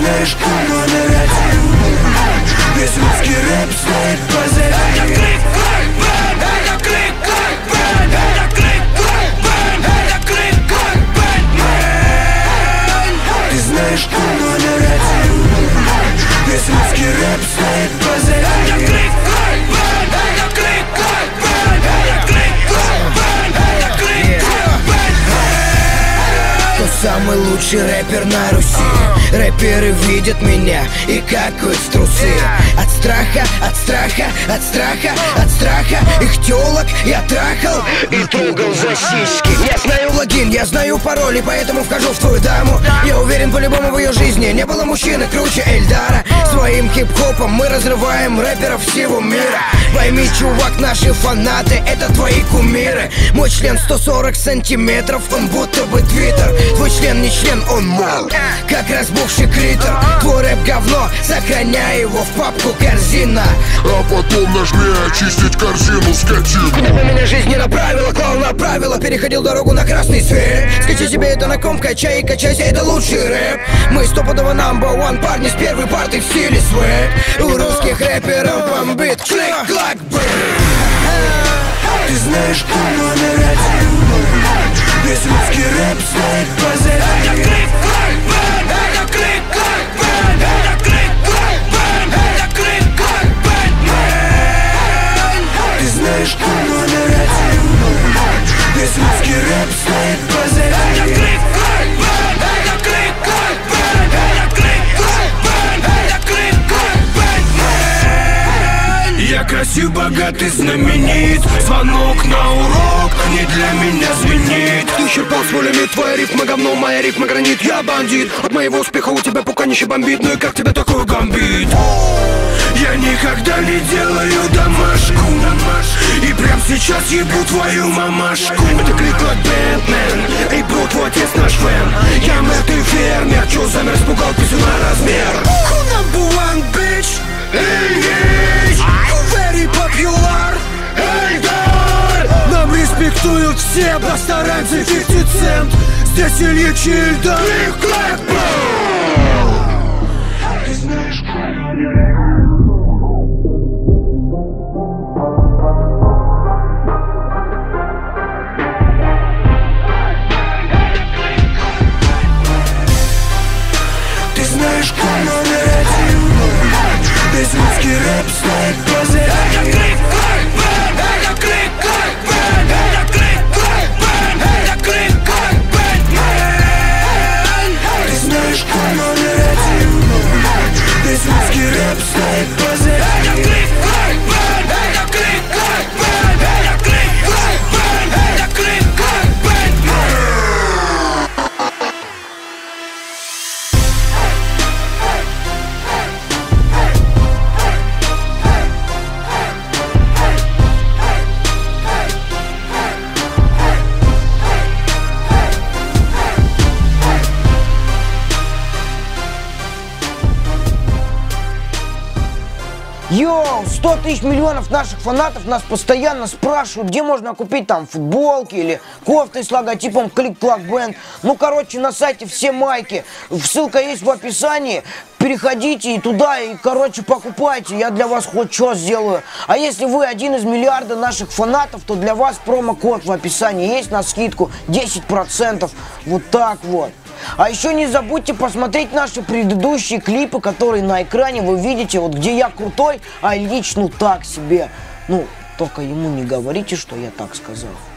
знаешь, кто номер один. Весь русский рэп стоит позади. Это крик, клак, бэн, это крик, клак, бэн, это крик, клак, бэн, это крик, клак, бэн, мэн. Ты знаешь, кто номер один. Весь русский рэп стоит позади. Это крик, клак, бэн, это крик, клак, бэн, это крик, клак, бэн, это крик, клак, бэн, мэн. Кто самый лучший рэпер на Руси? Рэперы видят меня и какают в трусы. От страха, от страха, от страха, от страха их тёлок я трахал и трогал за сиськи. Я знаю логин, я знаю пароли, поэтому вхожу в твою даму. Я уверен, по-любому в ее жизни не было мужчины круче Эльдара. Своим хип-хопом мы разрываем рэперов всего мира. Пойми, чувак, наши фанаты — это твои кумиры. Мой член 140 сантиметров, он будто бы твиттер. Твой член не член, он мол, как разбухший клитор. Твой рэп говно, сохраняй его в папку корзина. А потом нажми очистить корзину, скотину. На меня жизнь не направила, клал направила. Переходил дорогу на красный свет. Скачай себе это на комп, качай и качайся, это лучший рэп. Мы стопудово number one парни с первой парты в стиле свэт. У русских рэперов бомбит клик, клак, бэм. Ты знаешь, кто номер один. Весь русский рэп стоит позади. Это крик, клак, бэм, это крик, клак, бэм, это крик, клак, бэм, это крик, клак, бэм, мэн. Ты знаешь, кто номер один. Весь русский рэп стоит позади. Это крик, клак, бэм, это крик, клак, бэм, это крик, клак, бэм, это крик, клак, бэм, мэн. Я красив, богат и знаменит. Звонок на урок не для меня звенит. Ты исчерпал свой лимит, твоя рифма говно, моя рифма гранит. Я бандит, от моего успеха у тебя пуканище бомбит. Ну и как тебе такой гамбит? Я никогда не делаю домашку, и прям сейчас ебу твою мамашку. Это клик как Бэтмен, эй, бро, твой отец наш фэн. Я мэр, ты фермер, чё замер, испугал писю на размер. Who number one, bitch? Engage. Who very popular? Эльдар. Нам респектуют все, постараемся 50 Cent. Здесь Ильич и Эльдар. Клик, клак, бэм. Ты знаешь, кто номер один. Ты знаешь, кто номер один. Весь русский рэп стоит позади. Это крик, клак, бэм, это крик, клак, бэм, это крик, клак, бэм, это крик, клак, бэм, мэн. Ты знаешь, кто номер один. Весь русский рэп стоит позади. Это крик, клак, бэм, это крик, клак, бэм, это крик, клак, бэм, это крик, клак, бэм, мэн. Йоу, 100 тысяч миллионов наших фанатов нас постоянно спрашивают, где можно купить там футболки или кофты с логотипом Click Clack Band. Ну, короче, на сайте все майки. Ссылка есть в описании. Переходите и туда, и, короче, покупайте. Я для вас хоть что сделаю. А если вы один из миллиарда наших фанатов, то для вас промокод в описании есть на скидку 10%. Вот так вот. А еще не забудьте посмотреть наши предыдущие клипы, которые на экране вы видите, вот где я крутой, а Ильич ну так себе. Ну, только ему не говорите, что я так сказал.